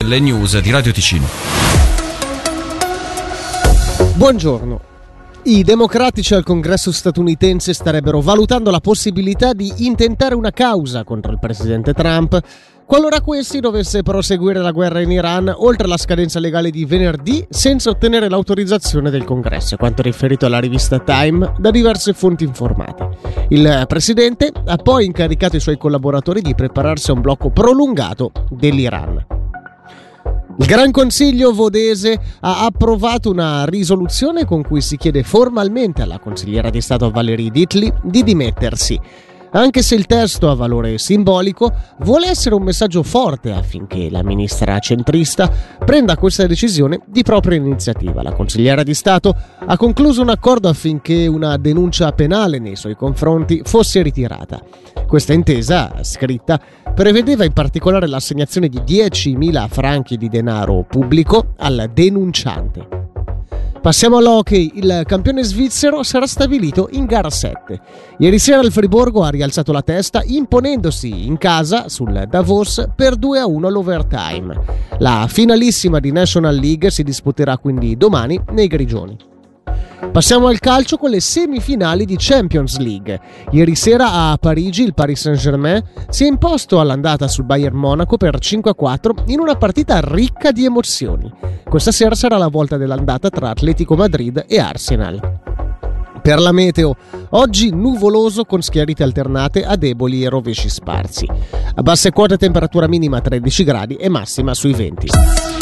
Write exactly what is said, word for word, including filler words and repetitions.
le news di Radio Ticino. Buongiorno. I democratici al Congresso statunitense starebbero valutando la possibilità di intentare una causa contro il presidente Trump qualora questi dovesse proseguire la guerra in Iran oltre la scadenza legale di venerdì senza ottenere l'autorizzazione del Congresso, quanto riferito alla rivista Time da diverse fonti informate. Il presidente ha poi incaricato i suoi collaboratori di prepararsi a un blocco prolungato dell'Iran. Il Gran Consiglio vodese ha approvato una risoluzione con cui si chiede formalmente alla consigliera di Stato Valerie Ditley di dimettersi. Anche se il testo ha valore simbolico, vuole essere un messaggio forte affinché la ministra centrista prenda questa decisione di propria iniziativa. La consigliera di Stato ha concluso un accordo affinché una denuncia penale nei suoi confronti fosse ritirata. Questa intesa, scritta, prevedeva in particolare l'assegnazione di diecimila franchi di denaro pubblico al denunciante. Passiamo all'hockey. Il campione svizzero sarà stabilito in gara sette. Ieri sera il Friburgo ha rialzato la testa imponendosi in casa sul Davos per due a uno all'overtime. La finalissima di National League si disputerà quindi domani nei Grigioni. Passiamo al calcio con le semifinali di Champions League. Ieri sera a Parigi il Paris Saint-Germain si è imposto all'andata sul Bayern Monaco per cinque a quattro in una partita ricca di emozioni. Questa sera sarà la volta dell'andata tra Atletico Madrid e Arsenal. Per la meteo, oggi nuvoloso con schiarite alternate a deboli e rovesci sparsi. A basse quote temperatura minima tredici gradi e massima sui venti.